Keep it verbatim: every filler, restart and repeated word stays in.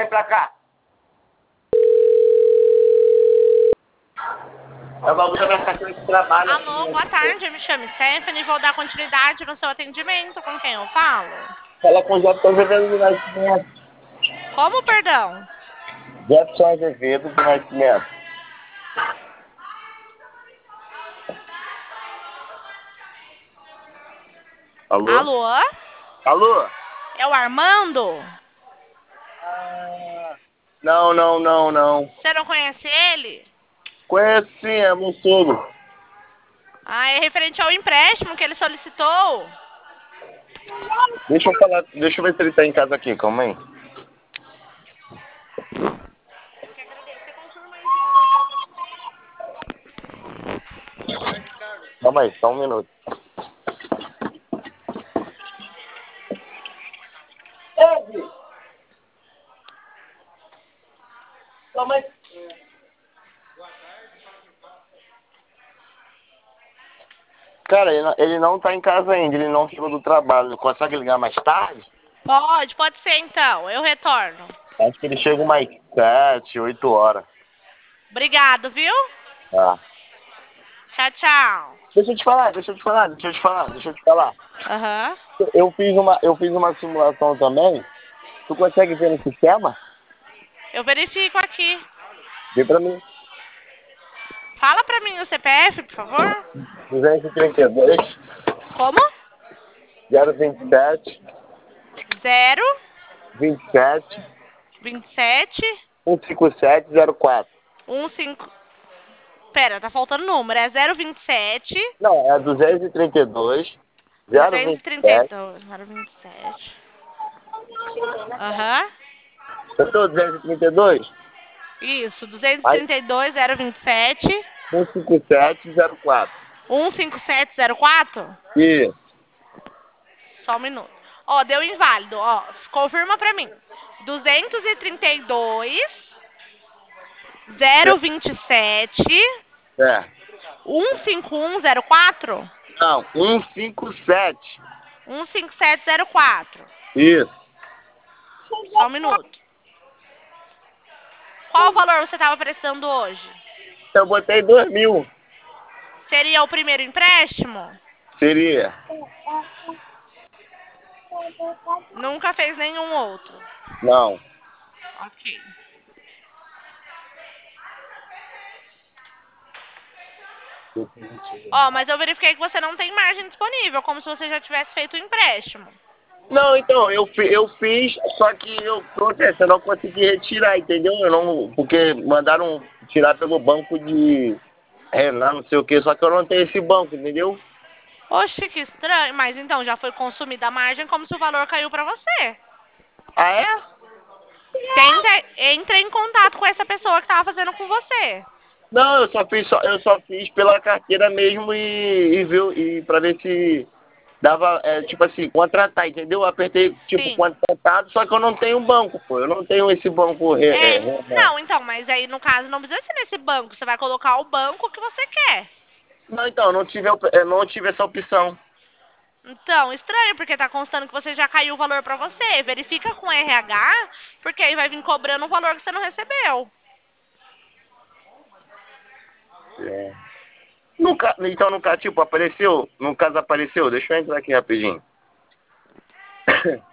pra cá. É o bagulho da minha carteira de trabalho. Alô, boa tarde, eu me chamo Stephanie e vou dar continuidade no seu atendimento. Com quem eu falo? Fala com o Jefferson Azevedo do Nascimento. Como, perdão? Jefferson Azevedo do Nascimento. Alô? Alô? Alô? É o Armando? Ah, não, não, não, não. Você não conhece ele? Conheço sim, é meu sogro. Ah, é referente ao empréstimo que ele solicitou. Deixa eu falar, deixa eu ver se ele tá em casa aqui, calma aí. Calma aí, só um minuto. Ei, calma aí. Cara, ele não, ele não tá em casa ainda, ele não chegou do trabalho. Consegue ligar mais tarde? Pode, pode ser então. Eu retorno. Acho que ele chega umas sete, oito horas. Obrigado, viu? Tá. Tchau, tchau. Deixa eu te falar, deixa eu te falar, deixa eu te falar, deixa eu te falar. Aham. Eu fiz uma, eu fiz uma simulação também. Tu consegue ver no sistema? Eu verifico aqui. Vê pra mim. Fala pra mim o C P F, por favor. duzentos e trinta e dois, Como? zero vinte e sete, Zero, vinte e sete, vinte e sete, cento e cinquenta e sete, zero quatro. um, cinco. Pera, tá faltando número. É zero vinte e sete, Não, é duzentos e trinta e dois, zero duzentos e vinte e trinta e sete. dois. zero vinte e sete. Aham. Eu tô duzentos e trinta e dois? Isso, duzentos e Aí, trinta e dois, zero vinte e sete, cento e cinquenta e sete, zero quatro. um cinco sete zero quatro. E Só um minuto. Ó, deu inválido, ó. Confirma pra mim. duzentos e trinta e dois, zero vinte e sete, é. um cinco um zero quatro. Não, cento e cinquenta e sete. um cinco sete zero quatro. Isso. Só um minuto. Qual o valor você estava prestando hoje? Eu botei dois mil. Seria o primeiro empréstimo? Seria. Nunca fez nenhum outro. Não. Ok. Ó, mas eu verifiquei que você não tem margem disponível, como se você já tivesse feito o empréstimo. Não, então, eu, fi- eu fiz, só que eu, acontece, eu não consegui retirar, entendeu? Eu não, porque mandaram tirar pelo banco de Renan, não sei o que, só que eu não tenho esse banco, entendeu? Oxe, que estranho. Mas então, já foi consumida a margem como se o valor caiu pra você. Ah, é? Tenta, entra em contato com essa pessoa que tava fazendo com você. Não, eu só fiz, só, eu só fiz pela carteira mesmo e, e viu, e pra ver se dava, é, tipo assim, contratar, entendeu? Eu apertei, tipo, Sim. contratado, só que eu não tenho banco, pô, eu não tenho esse banco, é, É, é, Renan. não, então, mas aí no caso não precisa ser nesse banco. Você vai colocar o banco que você quer. Não, então, eu não tive, a op- eu não tive essa opção. Então, estranho, porque tá constando que você já caiu o valor pra você. Verifica com o R H, porque aí vai vir cobrando o valor que você não recebeu. É. Nunca, então nunca, tipo, apareceu, no caso apareceu, deixa eu entrar aqui rapidinho.